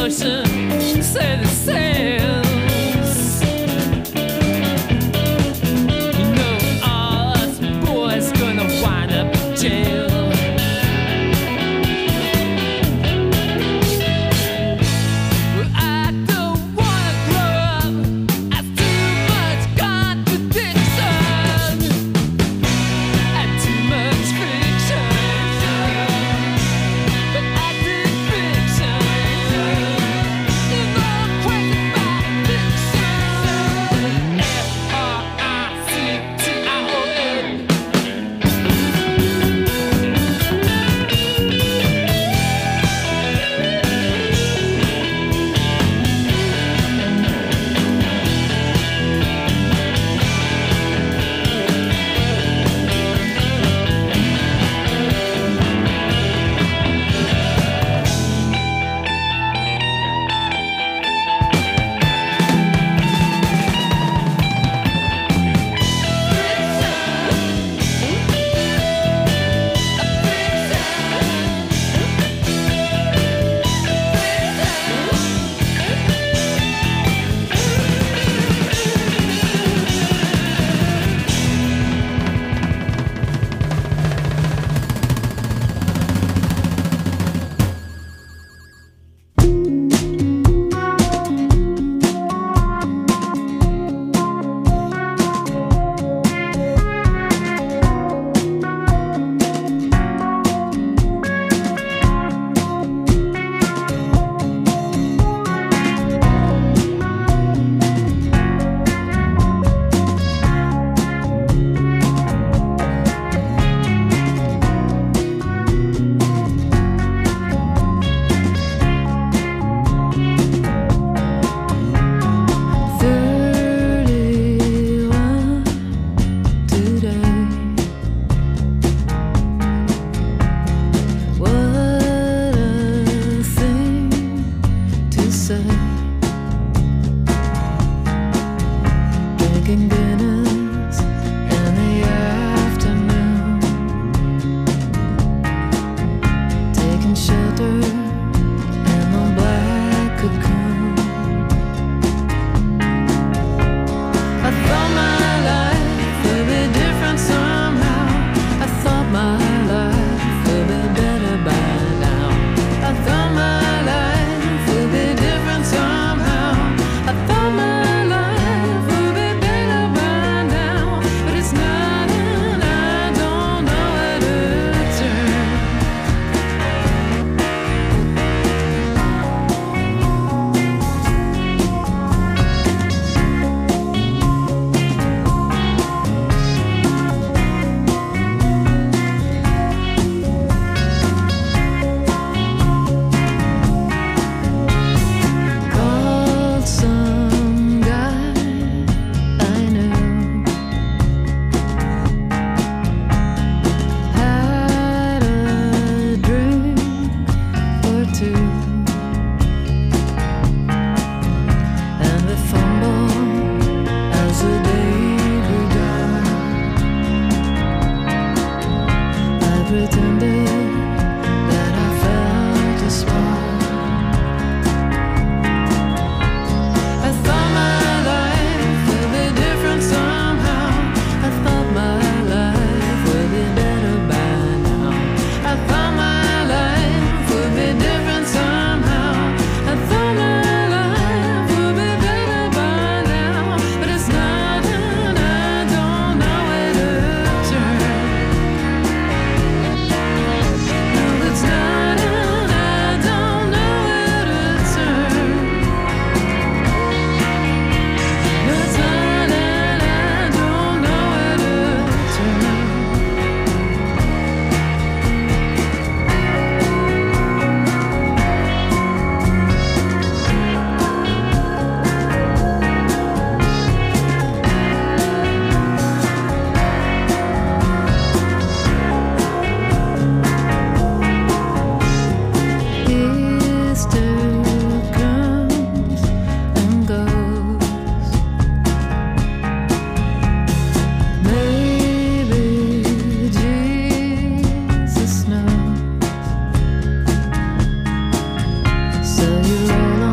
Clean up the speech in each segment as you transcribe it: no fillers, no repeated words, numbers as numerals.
ocean, set it sails. You know all us boys gonna wind up in jail. Well, I don't wanna grow up. That's too much contradiction and too much fiction. But I did fiction. You know I'm crazy about fiction. F-R-I-C-T-I-O-N. Drinking Guinness in the afternoon, taking shelter in the black cocoon. I thought my life would be different somehow. I thought my life would be better by now. I thought my life would be different somehow. I thought my life would be better by now, but it's not, and I don't know where to turn. Called some guy I knew, had a drink or two, and we fumbled as the day grew dark. I pretended that I felt a spark. I thought my life would be different somehow. I thought my life would be better by now. I thought my life would be different somehow. I thought my life would be better by now, but it's not, and I don't know where to turn. No, it's not, and I don't know where to turn. No, it's not, and I don't know where to turn. Easter comes and goes. Maybe Jesus knows. So you roll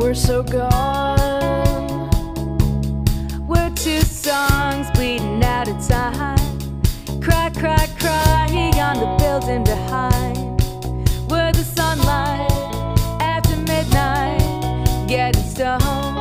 we're so gone. We're two songs bleeding out of time. Cry, cry, cry on the building behind. We're the sunlight after midnight, getting stoned.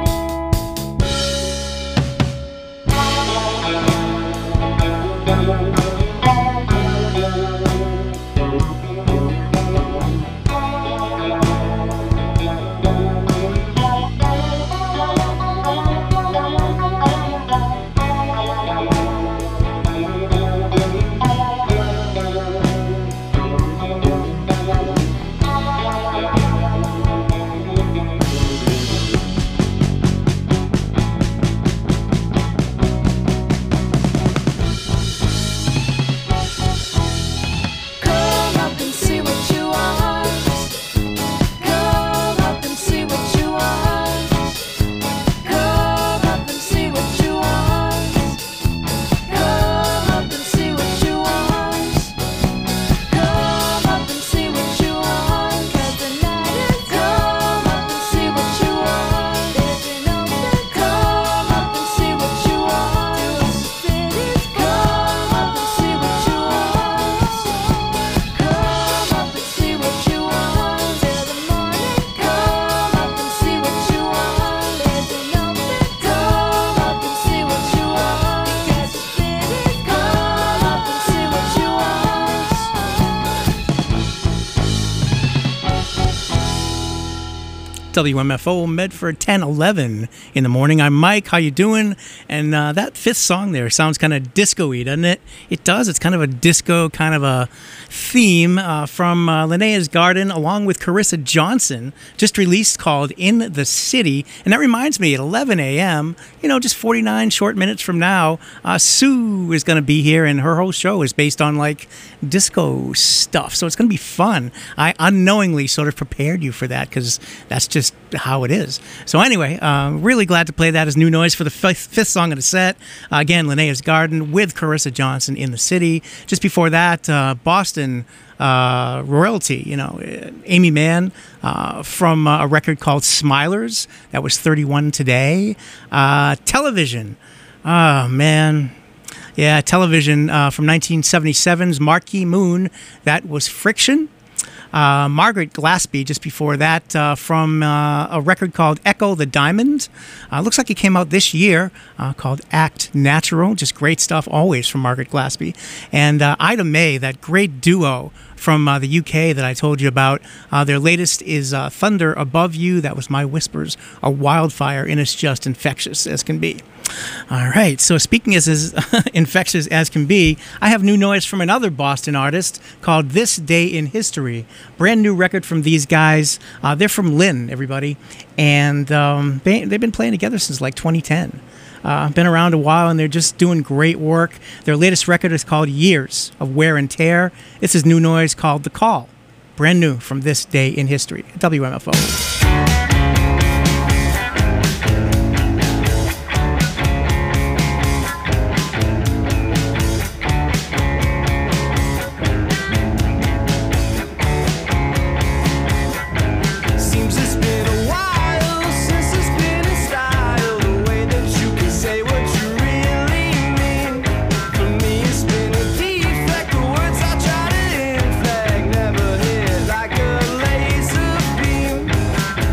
WMFO Medford 10:11 in the morning. I'm Mike. How you doing? And that fifth song there sounds kind of disco-y, doesn't it? It does. It's kind of a disco kind of a theme from Linnea's Garden along with Carissa Johnson, just released, called In the City. And that reminds me, at 11 a.m., just 49 short minutes from now, Sue is going to be here, and her whole show is based on like disco stuff. So it's going to be fun. I unknowingly sort of prepared you for that because that's just how it is. So anyway, really glad to play that as new noise for the fifth song of the set. Again, Linnea's Garden with Carissa Johnson, In the City. Just before that, Boston royalty, Amy Mann from a record called Smilers. That was 31 Today. Television. Oh, man. Yeah, Television from 1977's Marquee Moon. That was Friction. Margaret Glaspie, just before that, from a record called Echo the Diamond. Looks like it came out this year, called Act Natural. Just great stuff always from Margaret Glaspie. And Ida May, that great duo from the UK that I told you about. Their latest is Thunder Above You. That was My Whispers, a wildfire, and it's just infectious as can be. All right, so speaking as infectious as can be, I have new noise from another Boston artist called This Day in History. Brand new record from these guys. They're from Lynn, everybody, and they've been playing together since like 2010. Been around a while, and they're just doing great work. Their latest record is called Years of Wear and Tear. This is new noise called The Call. Brand new from This Day in History at WMFO. Like a laser beam.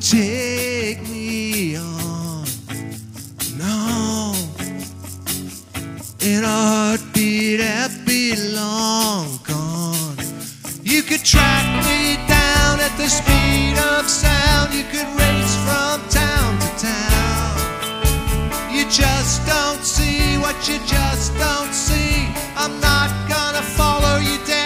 take me on and on. In a heartbeat, I'd be long gone. You could track me down at the speed of sound. You could race from town to town. You just don't see what you just don't see. I'm not gonna follow you down.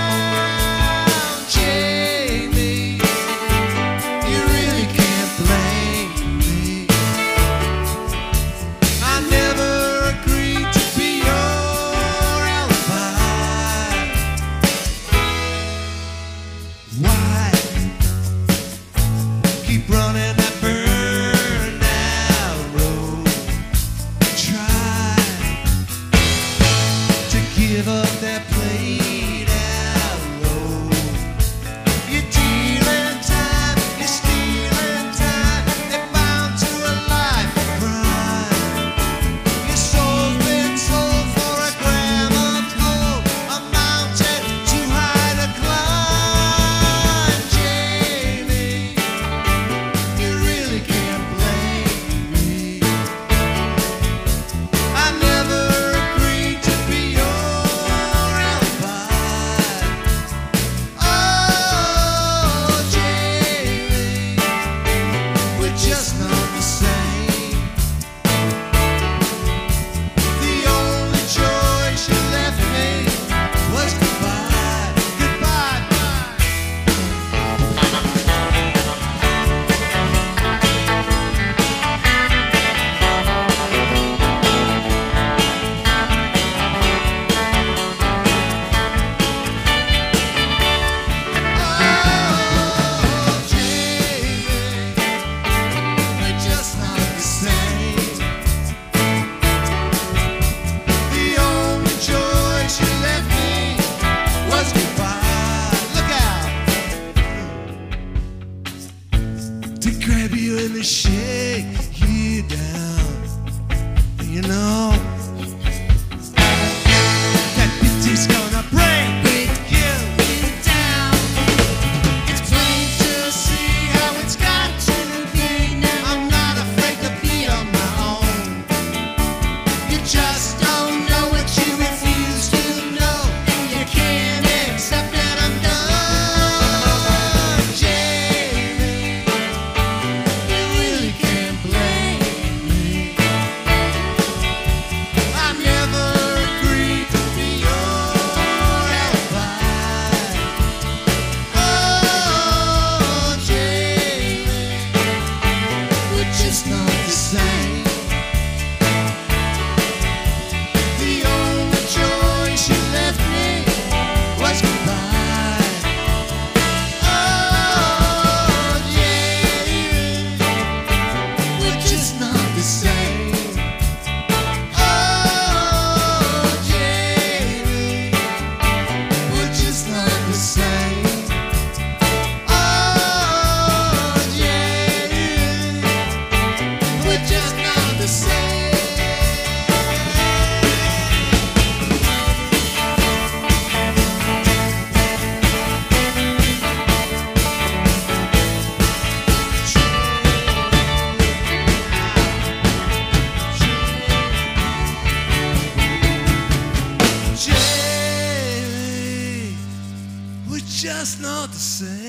Just not the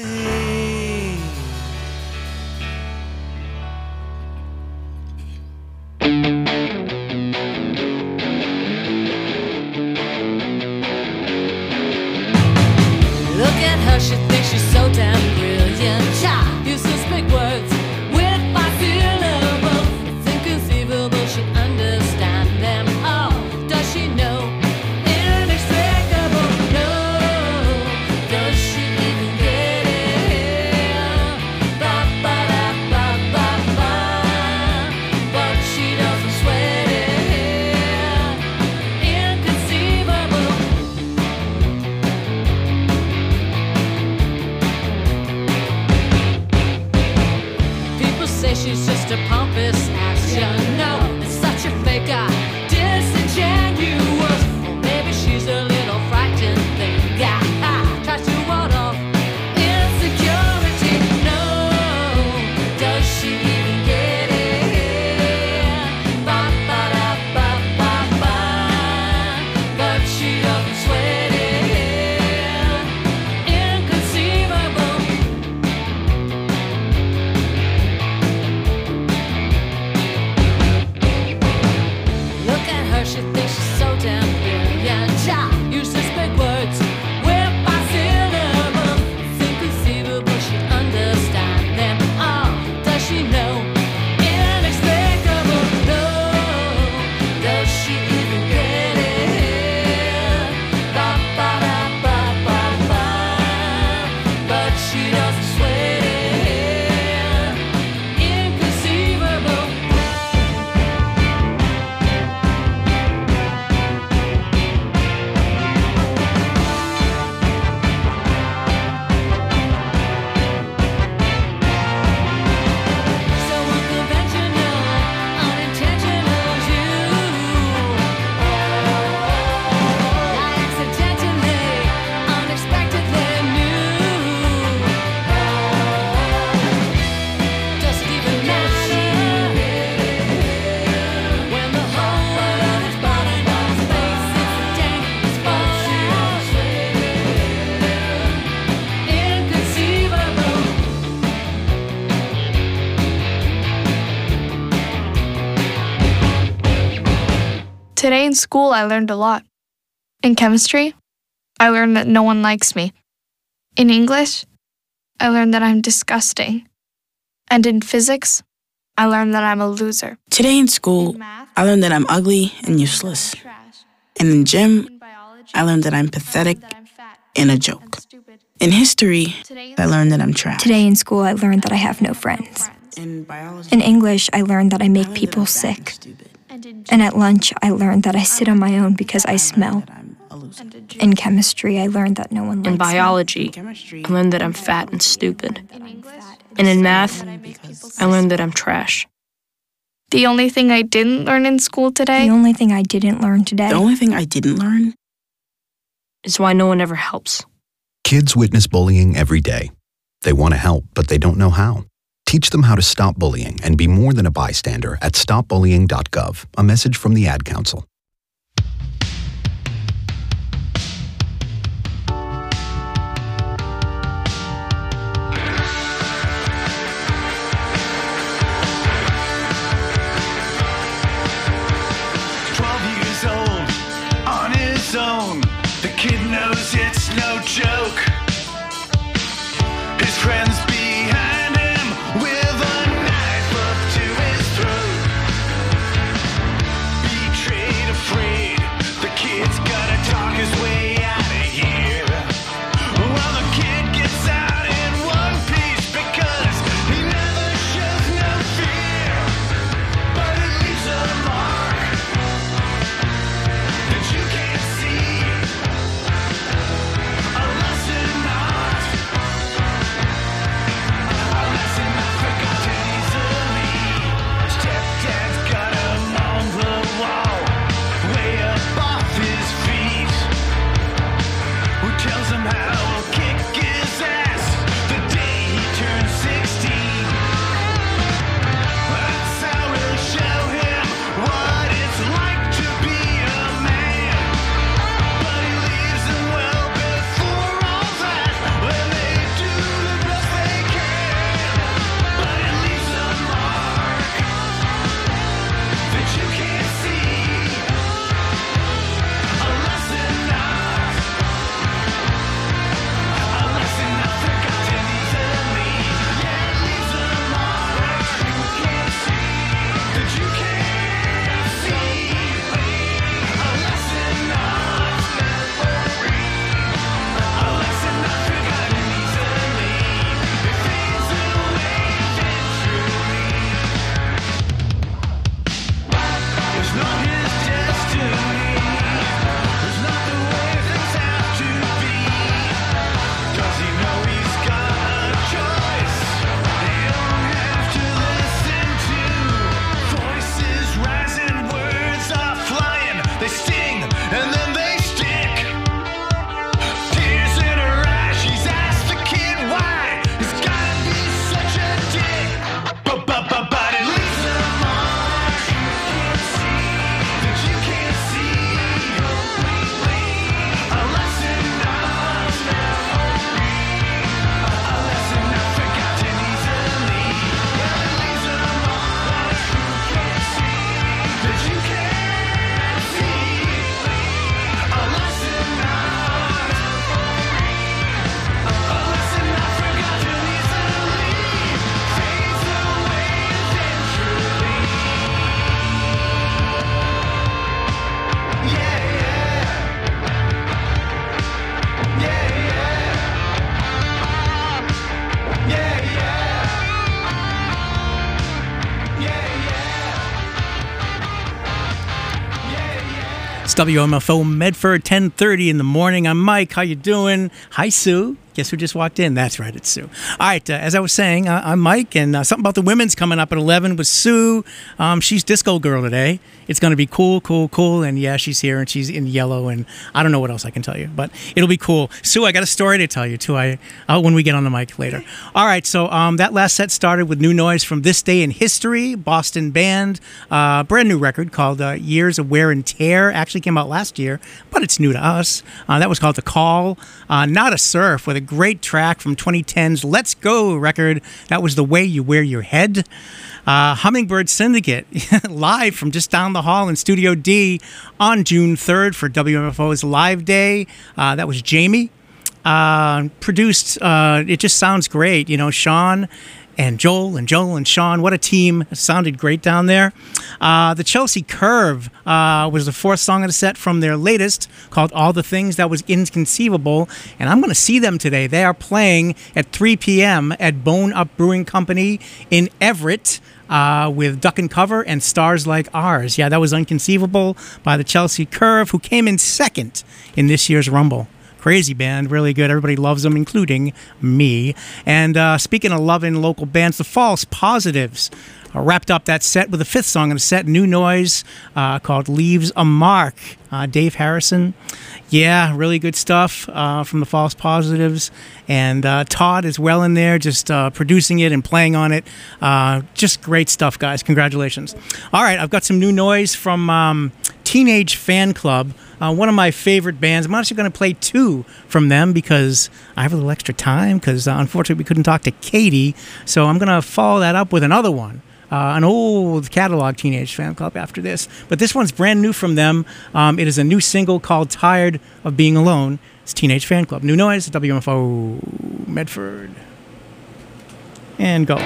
same. Look at her, she thinks she's so damn brilliant. Cha, uses big words with my syllables. It's inconceivable, she understands them all. Does she know? Inexplicable, no. Does she even get it? think she's so damn brilliant. Uses big words with syllable. It's inconceivable she understand them all. Does she know? Inexplicable. No. Does she even get it? Ba ba da ba ba ba. But she doesn't sweat it. Inconceivable. So unconventional, unintentional, you. I accidentally, unexpectedly knew. Does it even matter when the whole world is burning on his face? It's a dangerous inconceivable. Today in school, I learned a lot. In chemistry, I learned that no one likes me. In English, I learned that I'm disgusting. And in physics, I learned that I'm a loser. Today in school, In math, I learned that I'm ugly and useless. trash. And in gym, In biology, I learned that I'm pathetic that I'm fat and a and joke. stupid. In history, Today I learned that I'm trash. Today in school, I learned that I have no friends. In biology, In English, I learned that I I make learned people that I'm fat and sick. stupid. And in And at lunch, I learned that I sit on my own because I smell. That I'm a loser. In chemistry, I learned that no one likes In me. biology, Chemistry, I learned that I'm fat and stupid. In English, And in math, I make people I learned that I'm trash. The only thing I didn't learn in school today, The only thing I didn't learn today the only thing I didn't learn Is why no one ever helps. Kids witness bullying every day. They want to help, but they don't know how. Teach them how to stop bullying and be more than a bystander at stopbullying.gov. A message from the Ad Council. On his own, the kid knows it's no joke. His friends behind him with a knife up to his throat. Betrayed, afraid, the kid's gotta talk his way out of here. Well, the kid gets out in one piece because he never shows no fear, but it leaves a mark that you can't see. A lesson It's WMFO Medford, 10:30 in the morning. I'm Mike. How you doing? Hi, Sue. Guess who just walked in? That's right, it's Sue. All right, as I was saying, I'm Mike, and something about the women's coming up at 11 with Sue. She's disco girl today. It's going to be cool, and yeah, she's here, and she's in yellow, and I don't know what else I can tell you, but it'll be cool. Sue, I got a story to tell you, too, when we get on the mic later. All right, so that last set started with new noise from This Day in History, Boston band, brand new record called Years of Wear and Tear. Actually came out last year, but it's new to us. That was called The Call. Not a Surf, with a great track from 2010's Let's Go record. That was The Way You Wear Your Head. Hummingbird Syndicate, live from just down the hall in Studio D on June 3rd for WMFO's Live Day. That was Jamie. Produced, it just sounds great. You know, Sean and Joel and Sean, what a team. It sounded great down there. The Chelsea Curve was the fourth song of the set from their latest, called All the Things That Was Inconceivable, and I'm going to see them today. They are playing at 3 p.m. at Bone Up Brewing Company in Everett with Duck and Cover and Stars Like Ours. Yeah, that was Unconceivable by the Chelsea Curve, who came in second in this year's Rumble. Crazy band, really good. Everybody loves them, including me. And speaking of loving local bands, the False Positives wrapped up that set with the fifth song in the set, new noise called Leaves a Mark. Dave Harrison. Yeah, really good stuff from the False Positives. And Todd is well in there, just producing it and playing on it. Just great stuff, guys. Congratulations. All right, I've got some new noise from Teenage Fan Club. One of my favorite bands. I'm actually going to play two from them because I have a little extra time because unfortunately we couldn't talk to Katie. So I'm going to follow that up with another one. An old catalog Teenage Fan Club after this. But this one's brand new from them. It is a new single called Tired of Being Alone. It's Teenage Fan Club. New noise at WMFO Medford. And go.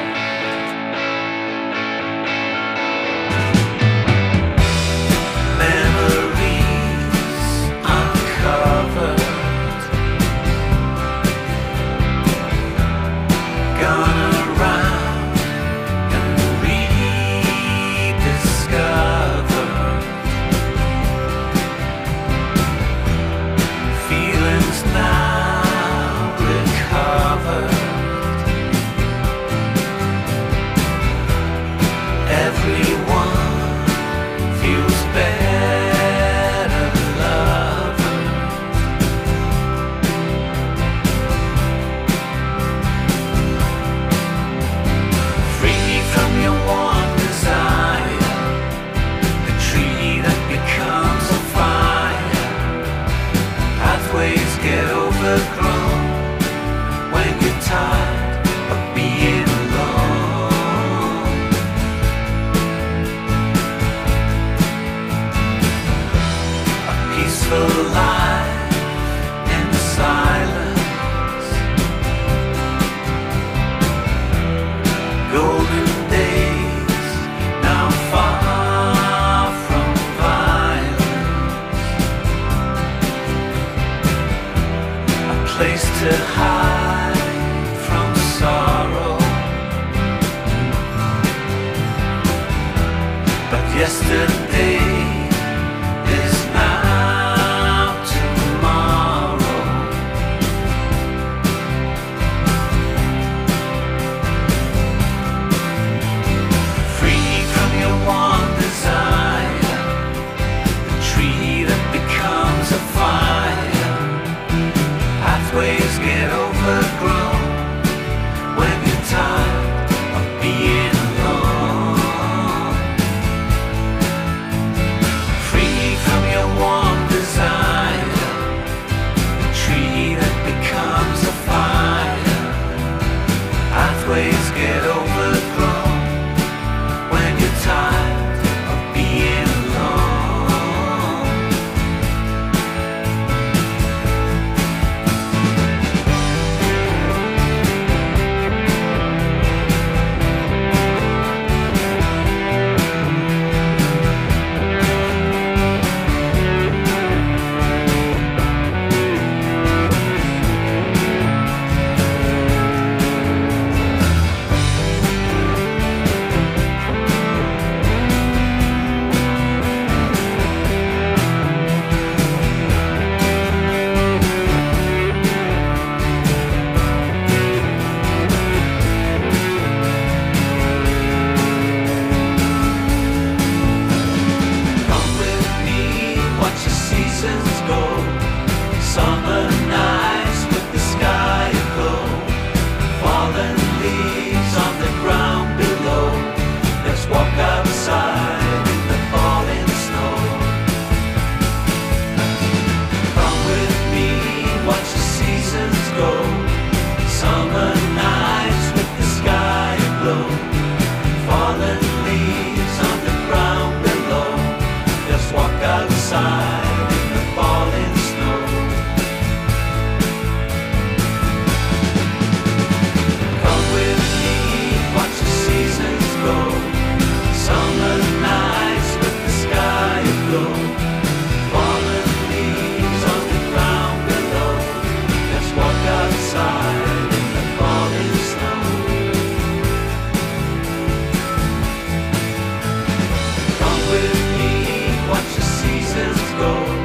Yesterday is now watch the seasons go. Summer nights with the sky aglow. Fallen leaves on the ground below. Let's walk outside in the falling snow. Come with me, watch the seasons go. Summer nights with the sky aglow. Fallen leaves on the ground below. Let's walk outside in the falling snow. Come with me, watch the seasons go. Summer nights with the sky aglow. Fallen leaves on the ground below. Let's walk outside in the falling snow. Come with me, watch the seasons go.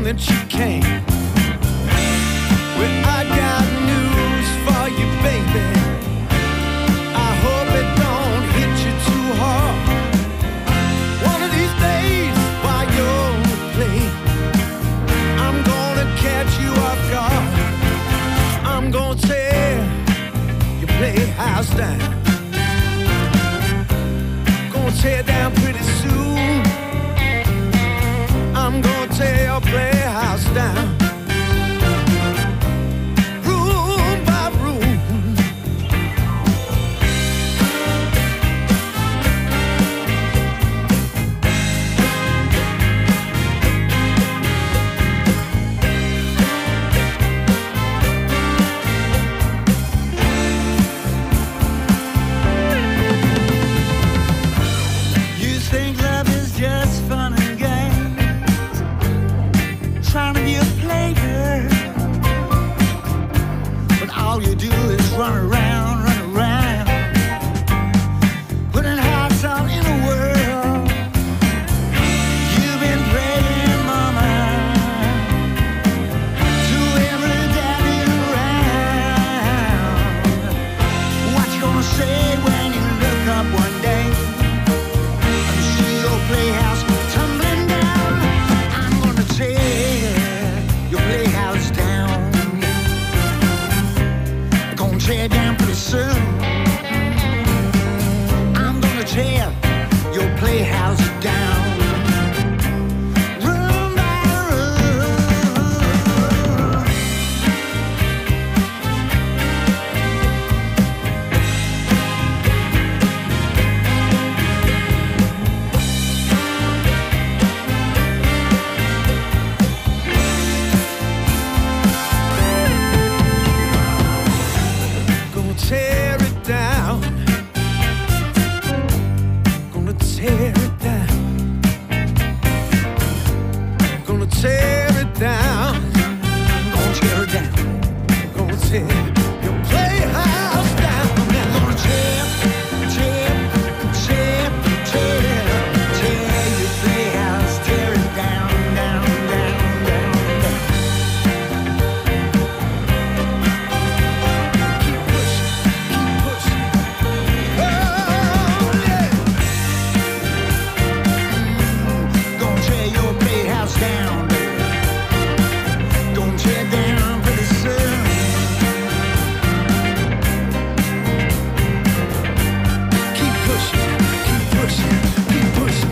that you came. Well, I got news for you, baby. I hope it don't hit you too hard. One of these days, while you're play, I'm gonna catch you off guard. I'm gonna tear your playhouse down. Gonna tear down pretty soon. I'm gonna tear your playhouse down. Room by room. You think love is just fun and games, trying to be a player, but all you do is run around, putting hearts out in the world. You've been praying, mama, to every daddy around. What you gonna say when you look up one day and see your playhouse tumbling down? I'm gonna tear your playhouse down. Gonna tear down pretty soon. I'm gonna tear your playhouse down. Room by room. Gonna tear it down. Gonna tear it down. Gonna tear it down. Gonna tear it down. Gonna tear your playhouse down. Gonna tear your playhouse. Tear it down, down, down, down, down. Keep pushing, keep pushing. Oh, yeah. Gonna tear your playhouse down, baby. Gonna tear it down pretty soon. Keep pushing, keep pushing, keep pushing.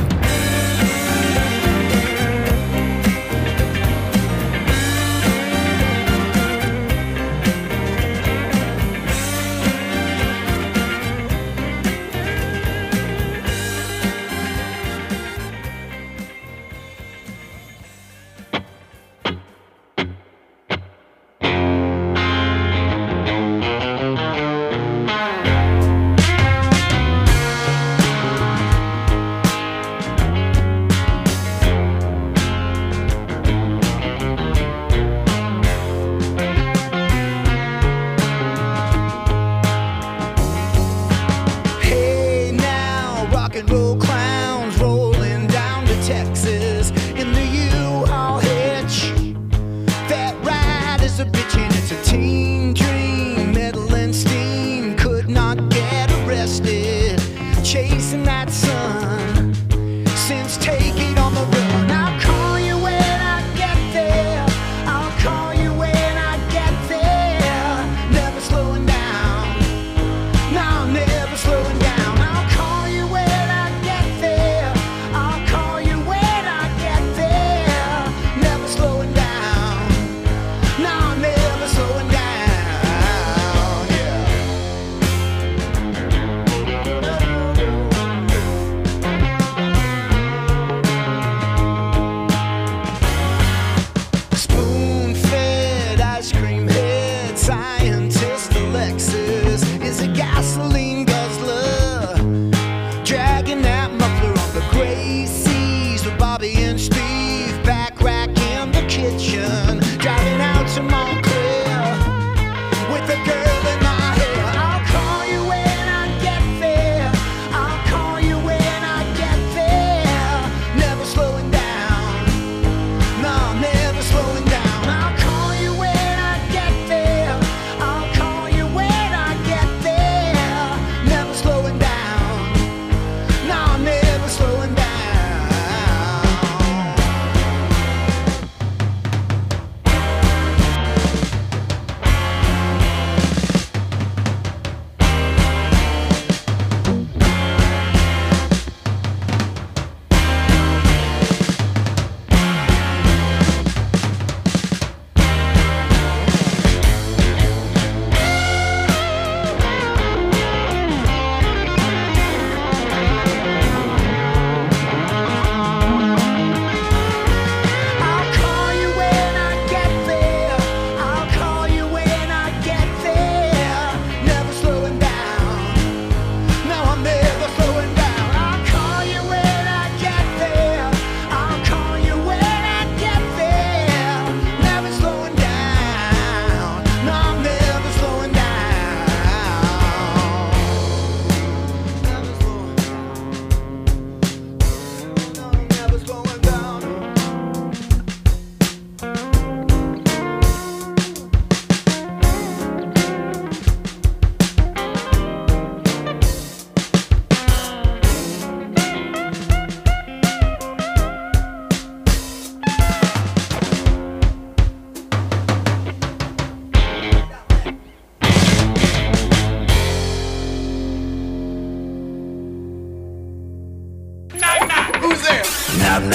Hey now, rock and roll clowns rolling down to Texas in the U-Haul hitch. That ride is a bitch and it's a teen dream. Metal and steam could not get arrested. Chasing that sun since taking on the run. I'll call you when I get there. I'll call you when I get there. Never slowing down. No, never slowing down. I'll call you when I get there. I'll call you when I get there. Never slowing down. No, never slowing down. Yeah. Spoon-fed ice cream head scientist Alexis is a gasoline guzzler, dragging that muffler on the gray seas with Bobby and Steve back rack in the kitchen, driving out to Montclair with a girl in my hair. I'll call you when I get there. I'll call you when I get there. Never slowing down. No,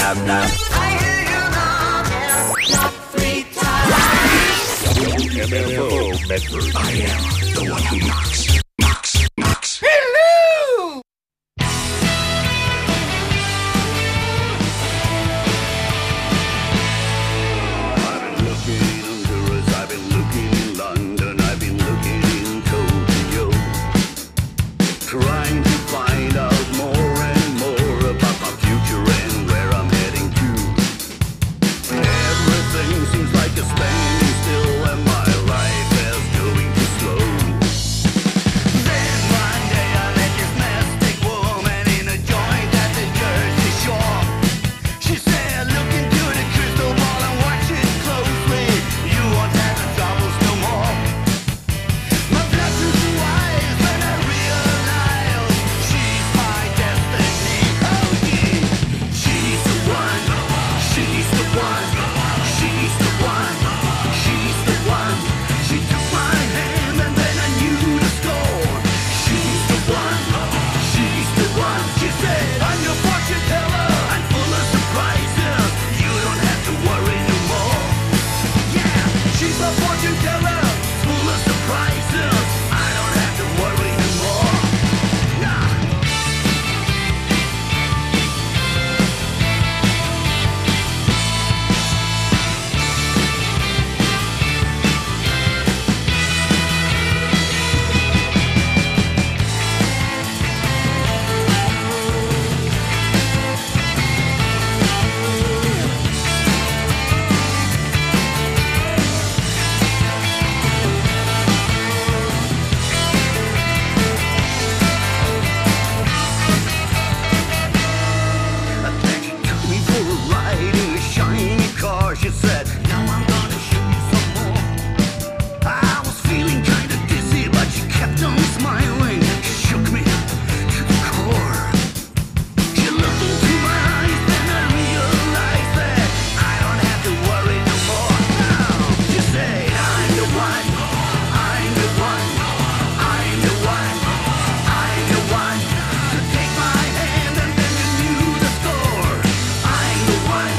nap, nap. I hear you knock 3 times. WMFO Medford. I am the one who knocks. Hello! I've been looking in Honduras, I've been looking in London, I've been looking in Tokyo, trying to find out more and more about my future and where I'm heading to. Everything seems like it's standing still and my life is going too slow. Then one day I met this mystic woman in a joint at the Jersey Shore. She said, look into the crystal ball and watch it closely. You won't have the troubles no more. My blood turned to ice when I realized she's my destiny. Oh yeah, she's the one. She's the one. She's the one. She's the one. She took my hand and then I knew the score. She's the one. She's the one. She said, I'm your fortune teller. I'm full of surprises. You don't have to worry no more. Yeah, she's my fortune teller. Full of surprises. I don't have to worry no more. Nah. She took me for a ride in a shiny car. She said, now I'm gonna show you some more. I was feeling kinda dizzy, but she kept on smiling. She shook me to the core. She looked into my eyes, then I realized that I don't have to worry no more. Now she said, I'm the one. I'm the one. I'm the one. I'm the one. So take my hand and then you knew the score. I'm the one.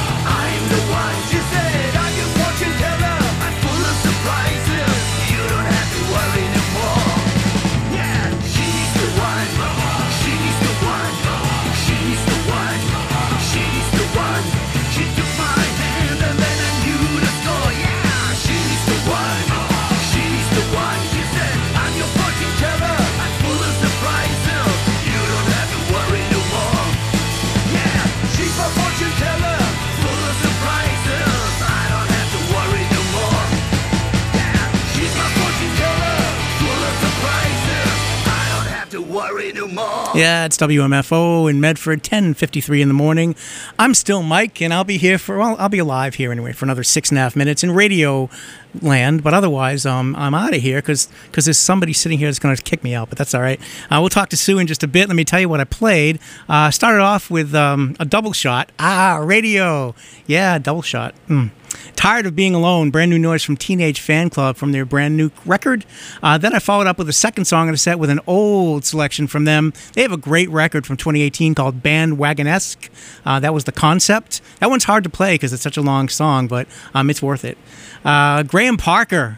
I'm the one. She said, I'm your fortune teller. I'm full of surprises. You don't have to worry no more. Yeah, she's the one. She's the one. She's the one. She's the one. She took my hand and then I knew the score. Yeah, she's the one. She's the one. She said, I'm your fortune teller. I'm full of surprises. You don't have to worry no more. Yeah, she's my fortune teller. Full of surprises. I don't have to worry no more. Yeah, she's my fortune teller. Full of surprises. I don't have to worry no more. Yeah, it's WMFO in Medford, 10:53 in the morning. I'm still Mike, and I'll be here for, well, I'll be alive here anyway for another 6.5 minutes in radio land, but otherwise I'm out of here because there's somebody sitting here that's going to kick me out, but that's all right. We'll talk to Sue in just a bit. Let me tell you what I played. Started off with a double shot. Radio. Yeah, double shot. Tired of Being Alone, brand new noise from Teenage Fan Club from their brand new record. Then I followed up with a second song in a set with an old selection from them. They have a great record from 2018 called Bandwagonesque. That was The Concept. That one's hard to play because it's such a long song, but it's worth it. Graham Parker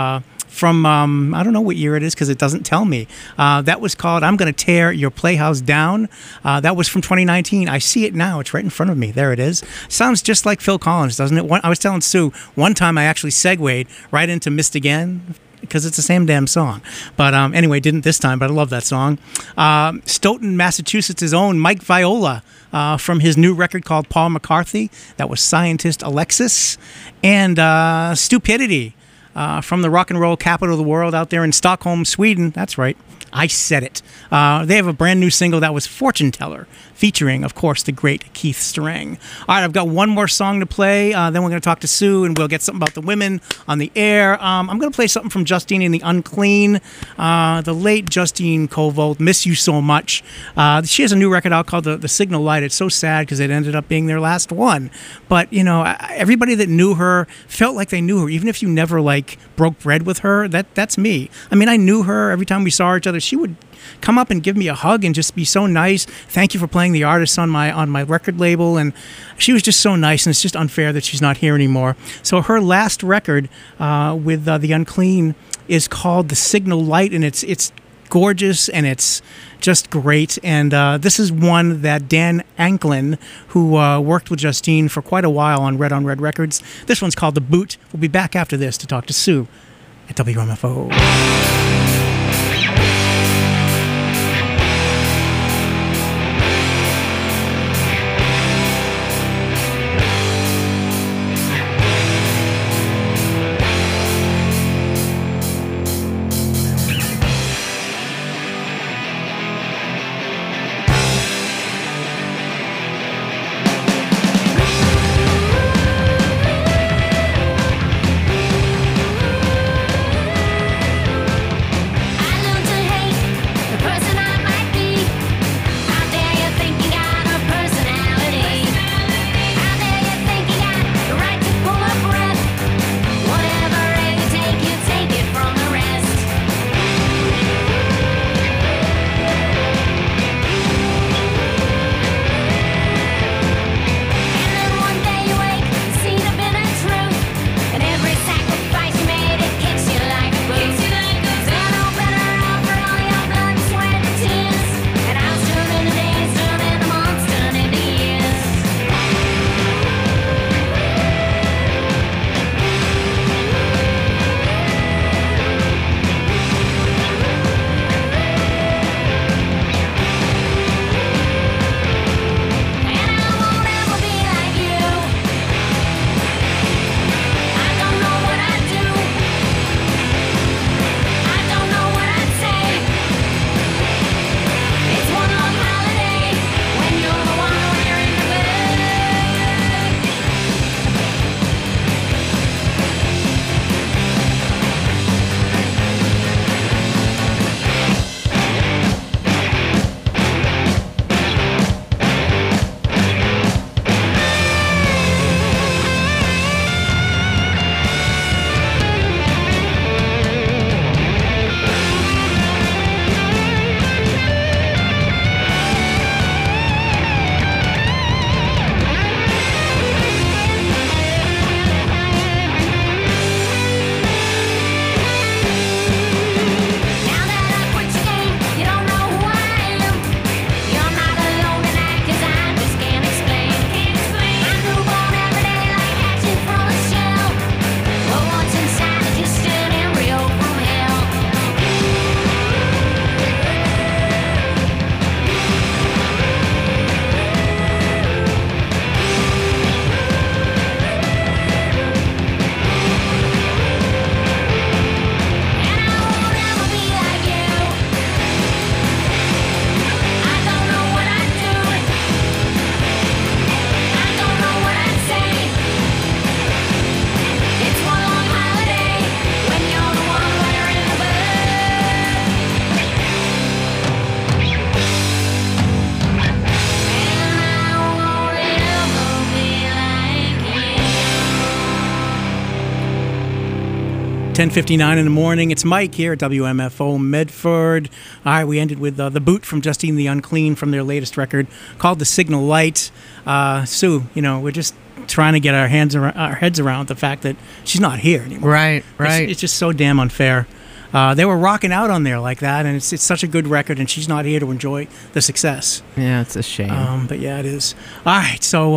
from, I don't know what year it is because it doesn't tell me. That was called I'm Gonna Tear Your Playhouse Down. That was from 2019. I see it now. It's right in front of me. There it is. Sounds just like Phil Collins, doesn't it? I was telling Sue, one time I actually segued right into Missed Again because it's the same damn song. But anyway, didn't this time, but I love that song. Stoughton, Massachusetts' own Mike Viola from his new record called Paul McCarthy. That was Scientist Alexis. And Stupidity from the rock and roll capital of the world out there in Stockholm, Sweden. That's right. I said it. They have a brand new single that was Fortune Teller, featuring, of course, the great Keith Strang. All right, I've got one more song to play. Then we're going to talk to Sue, and we'll get something about the women on the air. I'm going to play something from Justine and the Unclean. The late Justine Kovold, miss you so much. She has a new record out called The Signal Light. It's so sad because it ended up being their last one. But, you know, everybody that knew her felt like they knew her, even if you never, like, broke bread with her. That's me. I mean, I knew her every time we saw each other was she would come up and give me a hug and just be so nice. Thank you for playing the artist on my record label, and she was just so nice. And it's just unfair that she's not here anymore. So her last record with the Unclean is called The Signal Light, and it's gorgeous and it's just great. And this is one that Dan Anklin, who worked with Justine for quite a while on Red Records. This one's called The Boot. We'll be back after this to talk to Sue at WMFO. .59 in the morning. It's Mike here at WMFO Medford. All right, we ended with The Boot from Justine the Unclean from their latest record called The Signal Light. Sue, we're just trying to get our heads around the fact that she's not here anymore. Right. It's just so damn unfair. They were rocking out on there like that, and it's such a good record, and she's not here to enjoy the success. Yeah, it's a shame. But yeah, it is. All right, so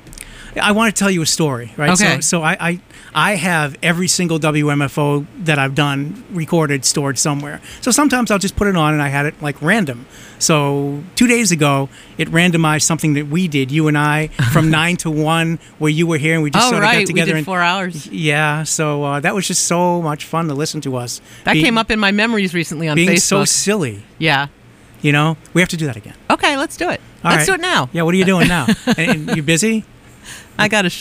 I want to tell you a story, right? Okay. So I have every single WMFO that I've done recorded, stored somewhere. So sometimes I'll just put it on, and I had it like random. So 2 days ago, it randomized something that we did, you and I, from 9 to 1, where you were here, and we just sort of got together. We did 4 hours. Yeah, so that was just so much fun to listen to us. That came up in my memories recently on Facebook. Being so silly. Yeah. We have to do that again. Okay, let's do it. All let's right. do it now. Yeah, what are you doing now? And you busy? I got a